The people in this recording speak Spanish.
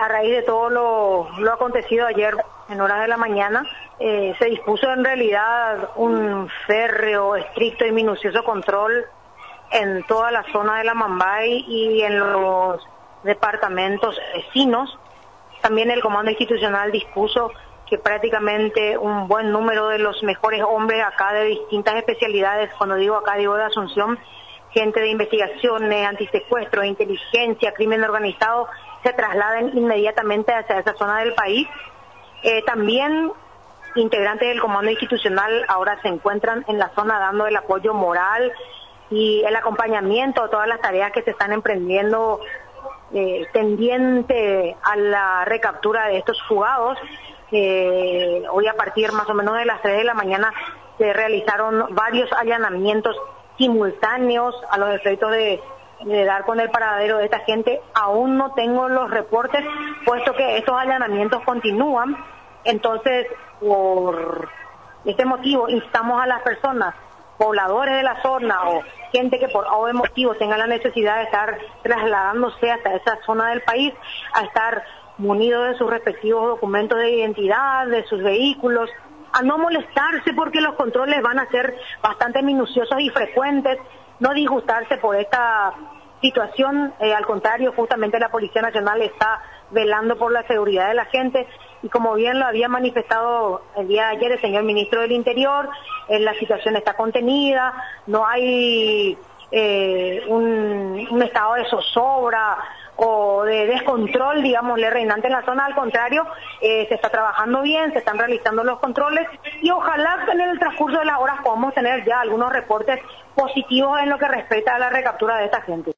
A raíz de todo lo acontecido ayer en horas de la mañana, se dispuso en realidad un férreo, estricto y minucioso control en toda la zona de la Mambay y en los departamentos vecinos. También el Comando Institucional dispuso que prácticamente un buen número de los mejores hombres acá de distintas especialidades, cuando digo acá digo de Asunción, gente de investigaciones, antisecuestro, inteligencia, crimen organizado, se trasladen inmediatamente hacia esa zona del país. También integrantes del Comando Institucional ahora se encuentran en la zona dando el apoyo moral y el acompañamiento a todas las tareas que se están emprendiendo tendiente a la recaptura de estos fugados. Hoy a partir más o menos de las 3 de la mañana se realizaron varios allanamientos simultáneos a los efectos de dar con el paradero de esta gente. Aún no tengo los reportes, puesto que estos allanamientos continúan. Entonces, por este motivo, instamos a las personas, pobladores de la zona o gente que por algún motivo tenga la necesidad de estar trasladándose hasta esa zona del país, a estar munidos de sus respectivos documentos de identidad, de sus vehículos, a no molestarse porque los controles van a ser bastante minuciosos y frecuentes, no disgustarse por esta situación, al contrario, justamente la Policía Nacional está velando por la seguridad de la gente y como bien lo había manifestado el día de ayer el señor Ministro del Interior, la situación está contenida, no hay un estado de zozobra o de descontrol, digámosle, reinante en la zona. Al contrario, se está trabajando bien, se están realizando los controles y ojalá en el transcurso de las horas podamos tener ya algunos reportes positivos en lo que respecta a la recaptura de esta gente.